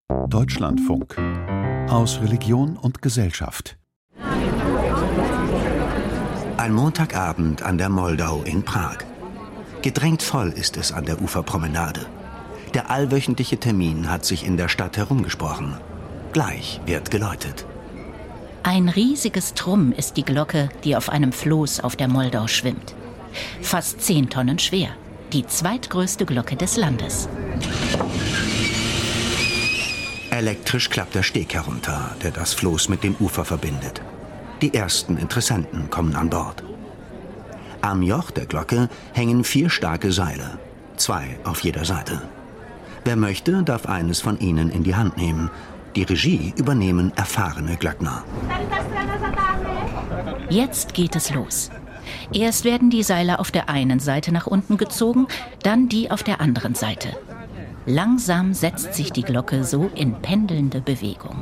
Deutschlandfunk. Aus Religion und Gesellschaft. Ein Montagabend an der Moldau in Prag. Gedrängt voll ist es an der Uferpromenade. Der allwöchentliche Termin hat sich in der Stadt herumgesprochen. Gleich wird geläutet. Ein riesiges Trumm ist die Glocke, die auf einem Floß auf der Moldau schwimmt. Fast 10 Tonnen schwer. Die zweitgrößte Glocke des Landes. Elektrisch klappt der Steg herunter, der das Floß mit dem Ufer verbindet. Die ersten Interessenten kommen an Bord. Am Joch der Glocke hängen 4 starke Seile, 2 auf jeder Seite. Wer möchte, darf eines von ihnen in die Hand nehmen. Die Regie übernehmen erfahrene Glöckner. Jetzt geht es los. Erst werden die Seile auf der einen Seite nach unten gezogen, dann die auf der anderen Seite. Langsam setzt sich die Glocke so in pendelnde Bewegung.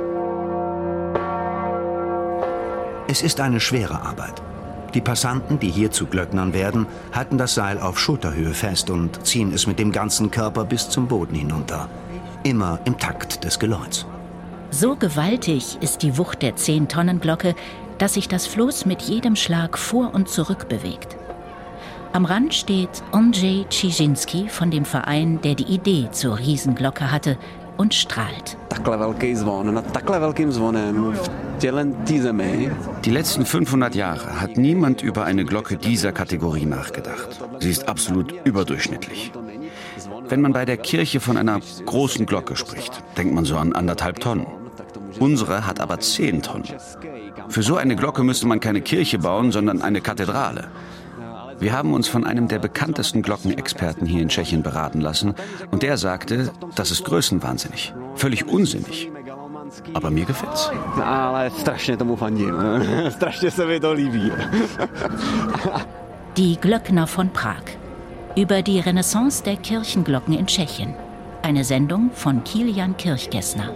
Es ist eine schwere Arbeit. Die Passanten, die hier zu Glöcknern werden, halten das Seil auf Schulterhöhe fest und ziehen es mit dem ganzen Körper bis zum Boden hinunter. Immer im Takt des Geläuts. So gewaltig ist die Wucht der 10-Tonnen-Glocke, dass sich das Floß mit jedem Schlag vor und zurück bewegt. Am Rand steht Andrzej Cieszynski von dem Verein, der die Idee zur Riesenglocke hatte, und strahlt. Die letzten 500 Jahre hat niemand über eine Glocke dieser Kategorie nachgedacht. Sie ist absolut überdurchschnittlich. Wenn man bei der Kirche von einer großen Glocke spricht, denkt man so an 1,5 Tonnen. Unsere hat aber 10 Tonnen. Für so eine Glocke müsste man keine Kirche bauen, sondern eine Kathedrale. Wir haben uns von einem der bekanntesten Glockenexperten hier in Tschechien beraten lassen und der sagte, das ist größenwahnsinnig, völlig unsinnig. Aber mir gefällt's. Die Glöckner von Prag. Über die Renaissance der Kirchenglocken in Tschechien. Eine Sendung von Kilian Kirchgessner.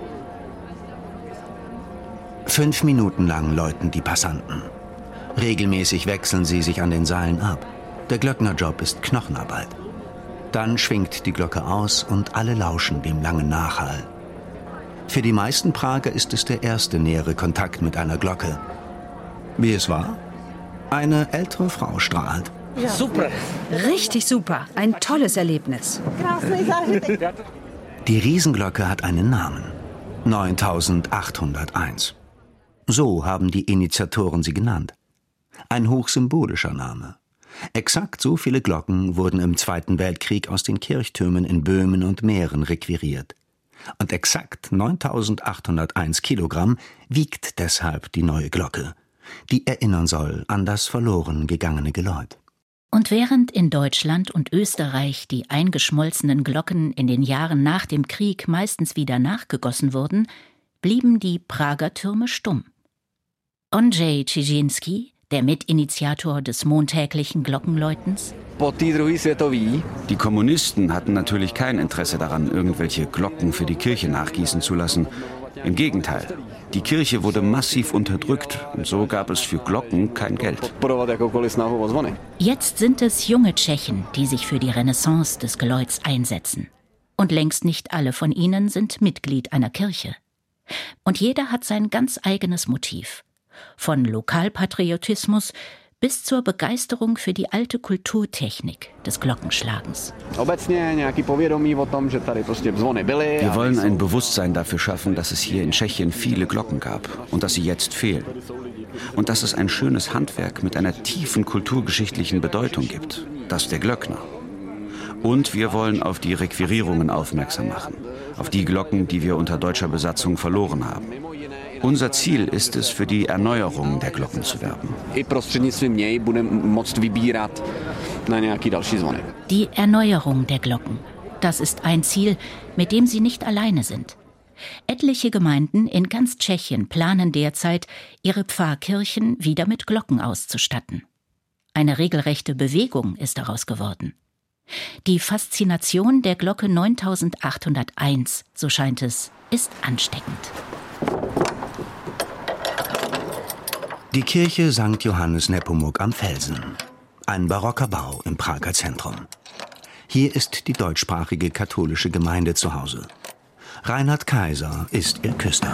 5 Minuten lang läuten die Passanten. Regelmäßig wechseln sie sich an den Seilen ab. Der Glöcknerjob ist Knochenarbeit. Dann schwingt die Glocke aus und alle lauschen dem langen Nachhall. Für die meisten Prager ist es der erste nähere Kontakt mit einer Glocke. Wie es war? Eine ältere Frau strahlt. Ja. Super. Richtig super. Ein tolles Erlebnis. Die Riesenglocke hat einen Namen. 9801. So haben die Initiatoren sie genannt. Ein hochsymbolischer Name. Exakt so viele Glocken wurden im Zweiten Weltkrieg aus den Kirchtürmen in Böhmen und Mähren requiriert. Und exakt 9801 Kilogramm wiegt deshalb die neue Glocke, die erinnern soll an das verloren gegangene Geläut. Und während in Deutschland und Österreich die eingeschmolzenen Glocken in den Jahren nach dem Krieg meistens wieder nachgegossen wurden, blieben die Prager Türme stumm. Andrzej Cieszynski, der Mitinitiator des montäglichen Glockenläutens. Die Kommunisten hatten natürlich kein Interesse daran, irgendwelche Glocken für die Kirche nachgießen zu lassen. Im Gegenteil, die Kirche wurde massiv unterdrückt und so gab es für Glocken kein Geld. Jetzt sind es junge Tschechen, die sich für die Renaissance des Geläuts einsetzen. Und längst nicht alle von ihnen sind Mitglied einer Kirche. Und jeder hat sein ganz eigenes Motiv. Von Lokalpatriotismus bis zur Begeisterung für die alte Kulturtechnik des Glockenschlagens. Wir wollen ein Bewusstsein dafür schaffen, dass es hier in Tschechien viele Glocken gab und dass sie jetzt fehlen. Und dass es ein schönes Handwerk mit einer tiefen kulturgeschichtlichen Bedeutung gibt, das der Glöckner. Und wir wollen auf die Requirierungen aufmerksam machen, auf die Glocken, die wir unter deutscher Besatzung verloren haben. Unser Ziel ist es, für die Erneuerung der Glocken zu werben. Die Erneuerung der Glocken, das ist ein Ziel, mit dem sie nicht alleine sind. Etliche Gemeinden in ganz Tschechien planen derzeit, ihre Pfarrkirchen wieder mit Glocken auszustatten. Eine regelrechte Bewegung ist daraus geworden. Die Faszination der Glocke 9801, so scheint es, ist ansteckend. Die Kirche St. Johannes Nepomuk am Felsen. Ein barocker Bau im Prager Zentrum. Hier ist die deutschsprachige katholische Gemeinde zu Hause. Reinhard Kaiser ist ihr Küster.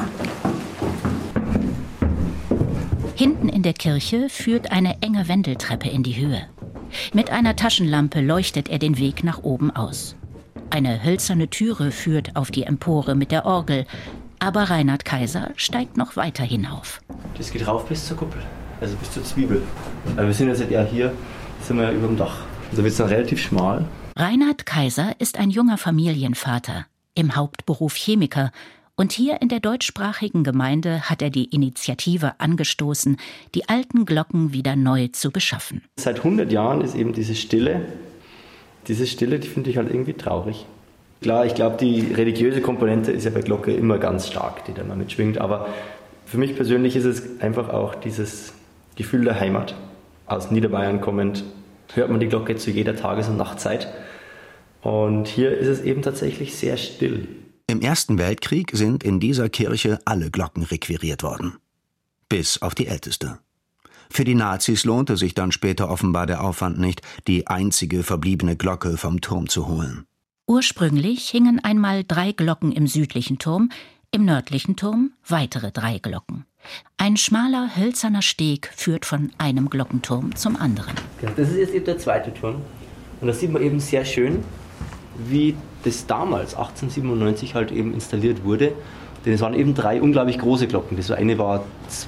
Hinten in der Kirche führt eine enge Wendeltreppe in die Höhe. Mit einer Taschenlampe leuchtet er den Weg nach oben aus. Eine hölzerne Türe führt auf die Empore mit der Orgel, aber Reinhard Kaiser steigt noch weiter hinauf. Das geht rauf bis zur Kuppel, also bis zur Zwiebel. Aber wir sind jetzt ja hier, sind wir ja über dem Dach. Da wird es dann relativ schmal. Reinhard Kaiser ist ein junger Familienvater, im Hauptberuf Chemiker, und hier in der deutschsprachigen Gemeinde hat er die Initiative angestoßen, die alten Glocken wieder neu zu beschaffen. Seit 100 Jahren ist eben diese Stille, die finde ich halt irgendwie traurig. Klar, ich glaube, die religiöse Komponente ist ja bei Glocke immer ganz stark, die da mal mitschwingt, aber für mich persönlich ist es einfach auch dieses Gefühl der Heimat. Aus Niederbayern kommend hört man die Glocke zu jeder Tages- und Nachtzeit. Und hier ist es eben tatsächlich sehr still. Im Ersten Weltkrieg sind in dieser Kirche alle Glocken requiriert worden. Bis auf die älteste. Für die Nazis lohnte sich dann später offenbar der Aufwand nicht, die einzige verbliebene Glocke vom Turm zu holen. Ursprünglich hingen einmal 3 Glocken im südlichen Turm, im nördlichen Turm weitere 3 Glocken. Ein schmaler, hölzerner Steg führt von einem Glockenturm zum anderen. Das ist jetzt eben der zweite Turm. Und da sieht man eben sehr schön, wie das damals, 1897, halt eben installiert wurde. Denn es waren eben 3 unglaublich große Glocken. Das eine war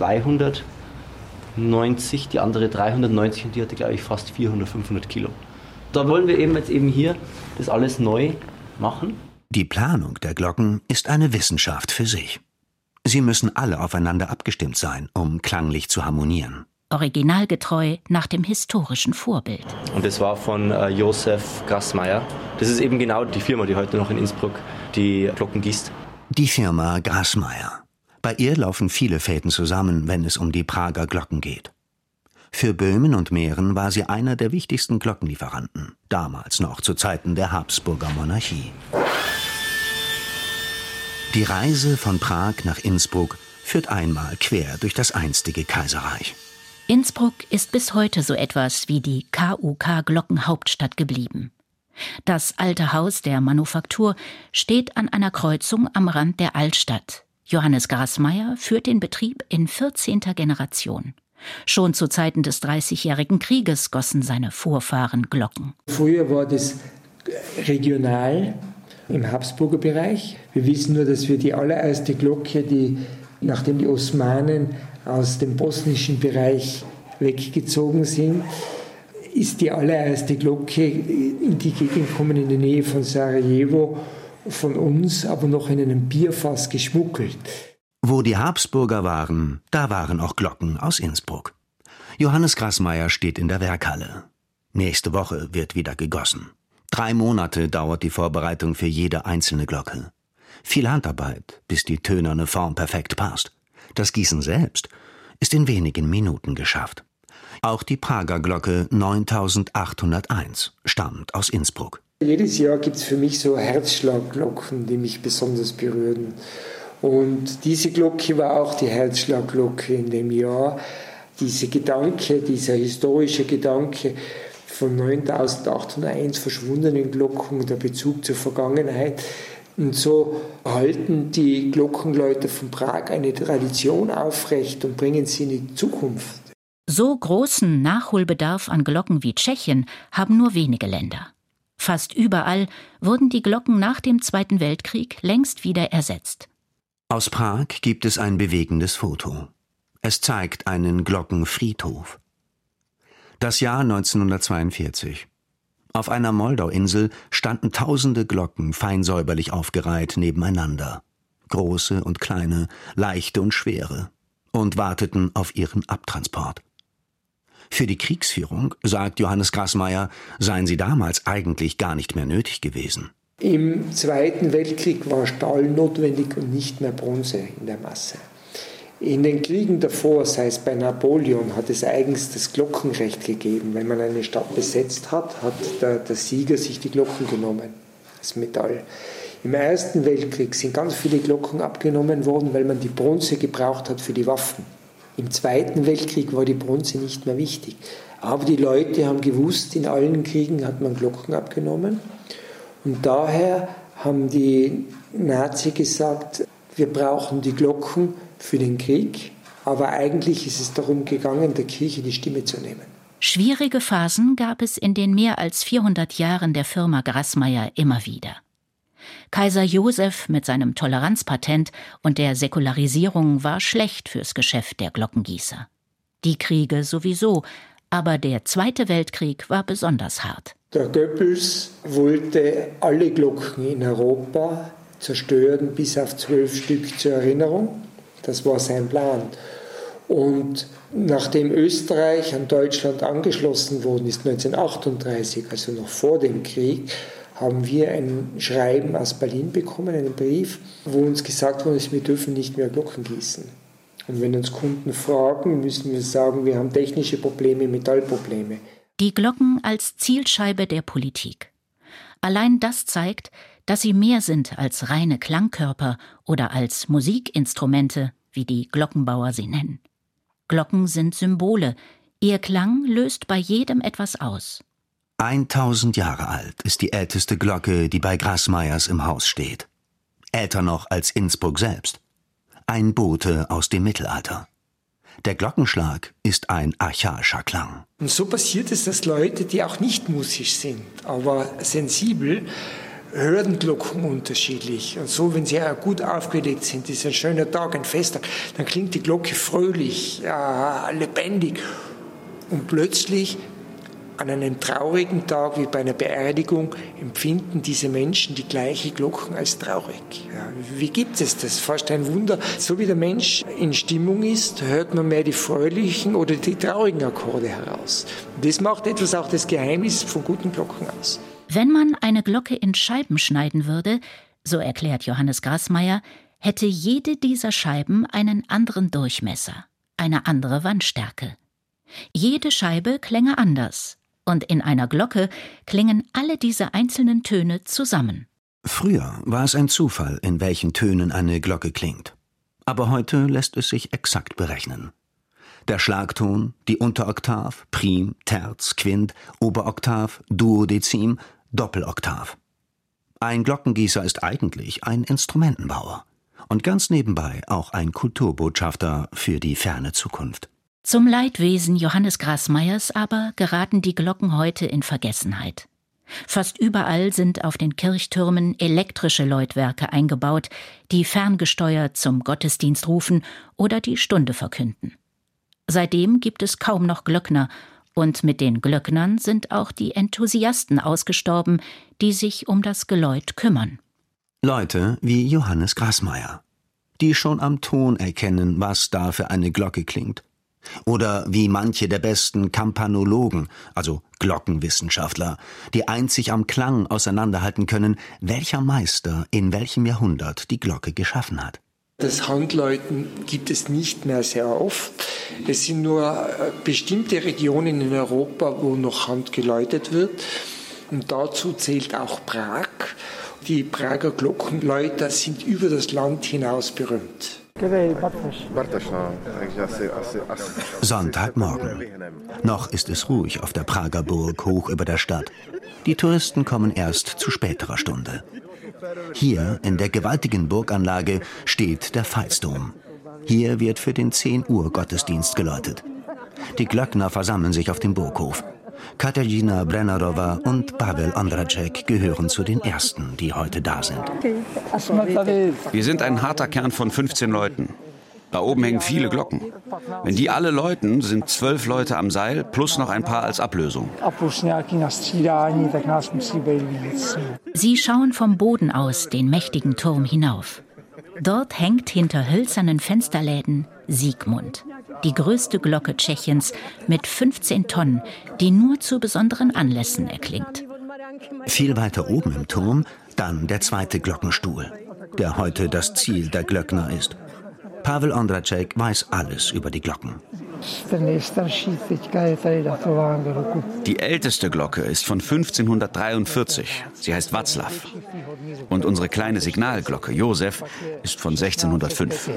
290, die andere 390 und die hatte, glaube ich, fast 400, 500 Kilo. Da wollen wir eben jetzt hier das alles neu machen. Die Planung der Glocken ist eine Wissenschaft für sich. Sie müssen alle aufeinander abgestimmt sein, um klanglich zu harmonieren. Originalgetreu nach dem historischen Vorbild. Und das war von Josef Grassmeier. Das ist eben genau die Firma, die heute noch in Innsbruck die Glocken gießt. Die Firma Grassmeier. Bei ihr laufen viele Fäden zusammen, wenn es um die Prager Glocken geht. Für Böhmen und Mähren war sie einer der wichtigsten Glockenlieferanten, damals noch zu Zeiten der Habsburger Monarchie. Die Reise von Prag nach Innsbruck führt einmal quer durch das einstige Kaiserreich. Innsbruck ist bis heute so etwas wie die KUK-Glockenhauptstadt geblieben. Das alte Haus der Manufaktur steht an einer Kreuzung am Rand der Altstadt. Johannes Grassmeier führt den Betrieb in 14. Generation. Schon zu Zeiten des Dreißigjährigen Krieges gossen seine Vorfahren Glocken. Früher war das regional im Habsburger Bereich. Wir wissen nur, dass wir die allererste Glocke, nachdem die Osmanen aus dem bosnischen Bereich weggezogen sind, ist die allererste Glocke in die Gegend gekommen, in der Nähe von Sarajevo, von uns, aber noch in einem Bierfass geschmuggelt. Wo die Habsburger waren, da waren auch Glocken aus Innsbruck. Johannes Grassmeier steht in der Werkhalle. Nächste Woche wird wieder gegossen. 3 Monate dauert die Vorbereitung für jede einzelne Glocke. Viel Handarbeit, bis die tönerne Form perfekt passt. Das Gießen selbst ist in wenigen Minuten geschafft. Auch die Prager Glocke 9801 stammt aus Innsbruck. Jedes Jahr gibt es für mich so Herzschlagglocken, die mich besonders berühren. Und diese Glocke war auch die Herzschlagglocke in dem Jahr. Dieser historische Gedanke von 9801 verschwundenen Glocken, der Bezug zur Vergangenheit. Und so halten die Glockenläuter von Prag eine Tradition aufrecht und bringen sie in die Zukunft. So großen Nachholbedarf an Glocken wie Tschechien haben nur wenige Länder. Fast überall wurden die Glocken nach dem Zweiten Weltkrieg längst wieder ersetzt. Aus Prag gibt es ein bewegendes Foto. Es zeigt einen Glockenfriedhof. Das Jahr 1942. Auf einer Moldauinsel standen tausende Glocken fein säuberlich aufgereiht nebeneinander. Große und kleine, leichte und schwere. Und warteten auf ihren Abtransport. Für die Kriegsführung, sagt Johannes Grassmeier, seien sie damals eigentlich gar nicht mehr nötig gewesen. Im Zweiten Weltkrieg war Stahl notwendig und nicht mehr Bronze in der Masse. In den Kriegen davor, sei es bei Napoleon, hat es eigens das Glockenrecht gegeben. Wenn man eine Stadt besetzt hat, hat der Sieger sich die Glocken genommen, das Metall. Im Ersten Weltkrieg sind ganz viele Glocken abgenommen worden, weil man die Bronze gebraucht hat für die Waffen. Im Zweiten Weltkrieg war die Bronze nicht mehr wichtig. Aber die Leute haben gewusst, in allen Kriegen hat man Glocken abgenommen. Und daher haben die Nazis gesagt, wir brauchen die Glocken für den Krieg, aber eigentlich ist es darum gegangen, der Kirche die Stimme zu nehmen. Schwierige Phasen gab es in den mehr als 400 Jahren der Firma Grassmayr immer wieder. Kaiser Joseph mit seinem Toleranzpatent und der Säkularisierung war schlecht fürs Geschäft der Glockengießer. Die Kriege sowieso, aber der Zweite Weltkrieg war besonders hart. Der Goebbels wollte alle Glocken in Europa zerstören, bis auf 12 Stück zur Erinnerung. Das war sein Plan. Und nachdem Österreich an Deutschland angeschlossen worden ist, 1938, also noch vor dem Krieg, haben wir ein Schreiben aus Berlin bekommen, einen Brief, wo uns gesagt worden ist, wir dürfen nicht mehr Glocken gießen. Und wenn uns Kunden fragen, müssen wir sagen, wir haben technische Probleme, Metallprobleme. Die Glocken als Zielscheibe der Politik. Allein das zeigt, dass sie mehr sind als reine Klangkörper oder als Musikinstrumente, wie die Glockenbauer sie nennen. Glocken sind Symbole. Ihr Klang löst bei jedem etwas aus. 1000 Jahre alt ist die älteste Glocke, die bei Grassmayrs im Haus steht. Älter noch als Innsbruck selbst. Ein Bote aus dem Mittelalter. Der Glockenschlag ist ein archaischer Klang. Und so passiert es, dass Leute, die auch nicht musisch sind, aber sensibel, hören Glocken unterschiedlich. Und so, wenn sie gut aufgelegt sind, ist ein schöner Tag, ein Festtag, dann klingt die Glocke fröhlich, lebendig. Und plötzlich, an einem traurigen Tag wie bei einer Beerdigung, empfinden diese Menschen die gleiche Glocken als traurig. Ja, wie gibt es das? Fast ein Wunder. So wie der Mensch in Stimmung ist, hört man mehr die fröhlichen oder die traurigen Akkorde heraus. Und das macht etwas auch das Geheimnis von guten Glocken aus. Wenn man eine Glocke in Scheiben schneiden würde, so erklärt Johannes Grassmayr, hätte jede dieser Scheiben einen anderen Durchmesser, eine andere Wandstärke. Jede Scheibe klänge anders. Und in einer Glocke klingen alle diese einzelnen Töne zusammen. Früher war es ein Zufall, in welchen Tönen eine Glocke klingt. Aber heute lässt es sich exakt berechnen. Der Schlagton, die Unteroktav, Prim, Terz, Quint, Oberoktav, Duodezim, Doppeloktav. Ein Glockengießer ist eigentlich ein Instrumentenbauer und ganz nebenbei auch ein Kulturbotschafter für die ferne Zukunft. Zum Leidwesen Johannes Grassmayrs aber geraten die Glocken heute in Vergessenheit. Fast überall sind auf den Kirchtürmen elektrische Läutwerke eingebaut, die ferngesteuert zum Gottesdienst rufen oder die Stunde verkünden. Seitdem gibt es kaum noch Glöckner, und mit den Glöcknern sind auch die Enthusiasten ausgestorben, die sich um das Geläut kümmern. Leute wie Johannes Grassmayr, die schon am Ton erkennen, was da für eine Glocke klingt. Oder wie manche der besten Kampanologen, also Glockenwissenschaftler, die einzig am Klang auseinanderhalten können, welcher Meister in welchem Jahrhundert die Glocke geschaffen hat. Das Handläuten gibt es nicht mehr sehr oft. Es sind nur bestimmte Regionen in Europa, wo noch handgeläutet wird. Und dazu zählt auch Prag. Die Prager Glockenläuter sind über das Land hinaus berühmt. Sonntagmorgen. Noch ist es ruhig auf der Prager Burg hoch über der Stadt. Die Touristen kommen erst zu späterer Stunde. Hier in der gewaltigen Burganlage steht der Veitsdom. Hier wird für den 10 Uhr Gottesdienst geläutet. Die Glöckner versammeln sich auf dem Burghof. Katarzyna Brennerowa und Paweł Ondracek gehören zu den Ersten, die heute da sind. Wir sind ein harter Kern von 15 Leuten. Da oben hängen viele Glocken. Wenn die alle läuten, sind 12 Leute am Seil plus noch ein paar als Ablösung. Sie schauen vom Boden aus den mächtigen Turm hinauf. Dort hängt hinter hölzernen Fensterläden Sigmund, die größte Glocke Tschechiens mit 15 Tonnen, die nur zu besonderen Anlässen erklingt. Viel weiter oben im Turm dann der zweite Glockenstuhl, der heute das Ziel der Glöckner ist. Paweł Ondracek weiß alles über die Glocken. Die älteste Glocke ist von 1543. Sie heißt Václav. Und unsere kleine Signalglocke Josef ist von 1605.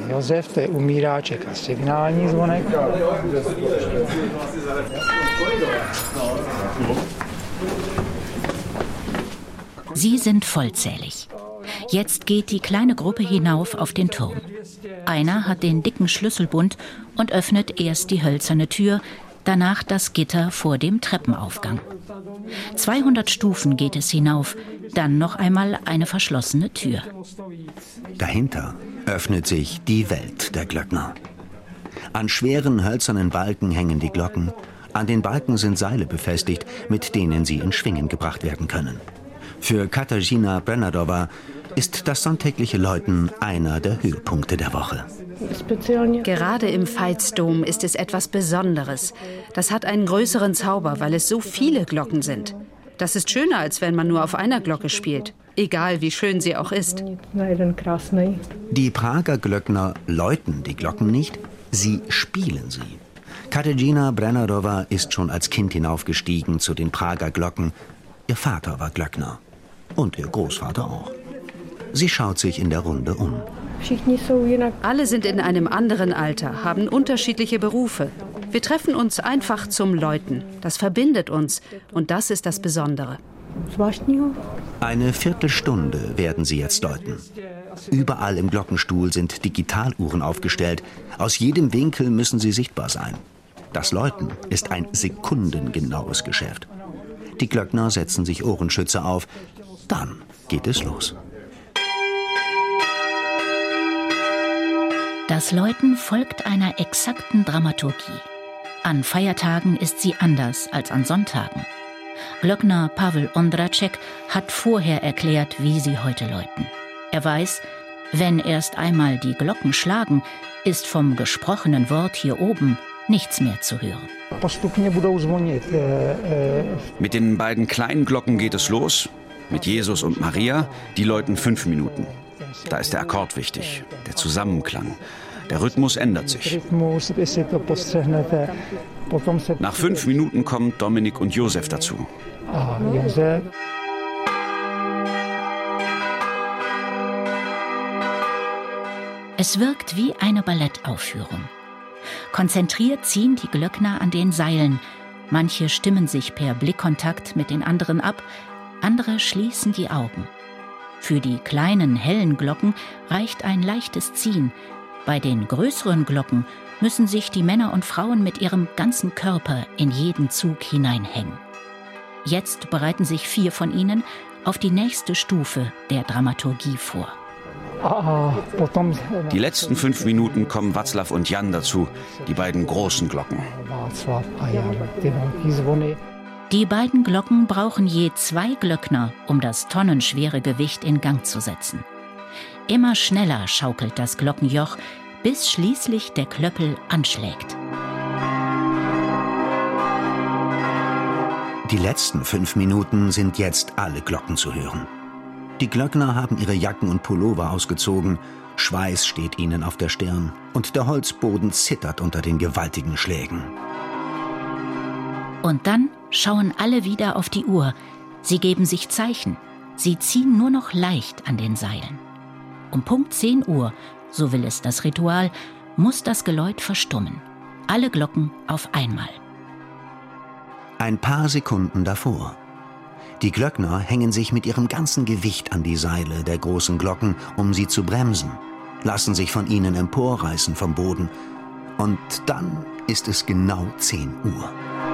Sie sind vollzählig. Jetzt geht die kleine Gruppe hinauf auf den Turm. Einer hat den dicken Schlüsselbund und öffnet erst die hölzerne Tür, danach das Gitter vor dem Treppenaufgang. 200 Stufen geht es hinauf, dann noch einmal eine verschlossene Tür. Dahinter öffnet sich die Welt der Glöckner. An schweren hölzernen Balken hängen die Glocken. An den Balken sind Seile befestigt, mit denen sie in Schwingen gebracht werden können. Für Katarzyna Brennadowa ist das sonntägliche Läuten einer der Höhepunkte der Woche. Gerade im Veitsdom ist es etwas Besonderes. Das hat einen größeren Zauber, weil es so viele Glocken sind. Das ist schöner, als wenn man nur auf einer Glocke spielt. Egal, wie schön sie auch ist. Die Prager Glöckner läuten die Glocken nicht, sie spielen sie. Katarzyna Brennadowa ist schon als Kind hinaufgestiegen zu den Prager Glocken. Ihr Vater war Glöckner. Und ihr Großvater auch. Sie schaut sich in der Runde um. Alle sind in einem anderen Alter, haben unterschiedliche Berufe. Wir treffen uns einfach zum Läuten. Das verbindet uns. Und das ist das Besondere. Eine Viertelstunde werden sie jetzt läuten. Überall im Glockenstuhl sind Digitaluhren aufgestellt. Aus jedem Winkel müssen sie sichtbar sein. Das Läuten ist ein sekundengenaues Geschäft. Die Glöckner setzen sich Ohrenschützer auf. Dann geht es los. Das Läuten folgt einer exakten Dramaturgie. An Feiertagen ist sie anders als an Sonntagen. Glöckner Pavel Ondracek hat vorher erklärt, wie sie heute läuten. Er weiß, wenn erst einmal die Glocken schlagen, ist vom gesprochenen Wort hier oben nichts mehr zu hören. Mit den beiden kleinen Glocken geht es los. Mit Jesus und Maria, die läuten 5 Minuten. Da ist der Akkord wichtig, der Zusammenklang. Der Rhythmus ändert sich. Nach 5 Minuten kommen Dominik und Josef dazu. Es wirkt wie eine Ballettaufführung. Konzentriert ziehen die Glöckner an den Seilen. Manche stimmen sich per Blickkontakt mit den anderen ab, andere schließen die Augen. Für die kleinen, hellen Glocken reicht ein leichtes Ziehen. Bei den größeren Glocken müssen sich die Männer und Frauen mit ihrem ganzen Körper in jeden Zug hineinhängen. Jetzt bereiten sich 4 von ihnen auf die nächste Stufe der Dramaturgie vor. Die letzten 5 Minuten kommen Václav und Jan dazu, die beiden großen Glocken. Die beiden Glocken brauchen je 2 Glöckner, um das tonnenschwere Gewicht in Gang zu setzen. Immer schneller schaukelt das Glockenjoch, bis schließlich der Klöppel anschlägt. Die letzten 5 Minuten sind jetzt alle Glocken zu hören. Die Glöckner haben ihre Jacken und Pullover ausgezogen, Schweiß steht ihnen auf der Stirn und der Holzboden zittert unter den gewaltigen Schlägen. Und dann schauen alle wieder auf die Uhr. Sie geben sich Zeichen. Sie ziehen nur noch leicht an den Seilen. Um Punkt 10 Uhr, so will es das Ritual, muss das Geläut verstummen. Alle Glocken auf einmal. Ein paar Sekunden davor. Die Glöckner hängen sich mit ihrem ganzen Gewicht an die Seile der großen Glocken, um sie zu bremsen, lassen sich von ihnen emporreißen vom Boden. Und dann ist es genau 10 Uhr.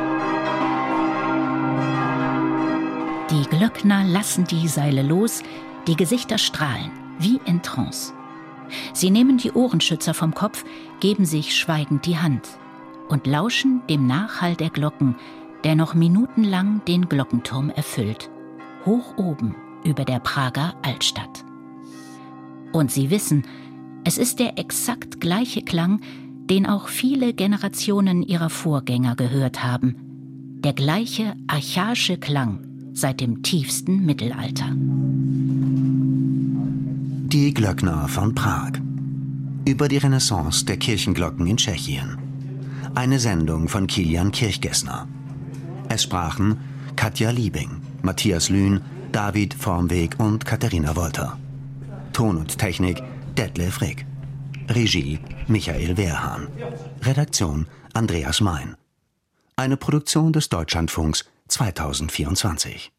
Die Glöckner lassen die Seile los, die Gesichter strahlen, wie in Trance. Sie nehmen die Ohrenschützer vom Kopf, geben sich schweigend die Hand und lauschen dem Nachhall der Glocken, der noch minutenlang den Glockenturm erfüllt, hoch oben über der Prager Altstadt. Und sie wissen, es ist der exakt gleiche Klang, den auch viele Generationen ihrer Vorgänger gehört haben. Der gleiche archaische Klang seit dem tiefsten Mittelalter. Die Glöckner von Prag. Über die Renaissance der Kirchenglocken in Tschechien. Eine Sendung von Kilian Kirchgessner. Es sprachen Katja Liebing, Matthias Lühn, David Vormweg und Katharina Wolter. Ton und Technik Detlef Rick. Regie Michael Wehrhahn. Redaktion Andreas Mein. Eine Produktion des Deutschlandfunks 2024.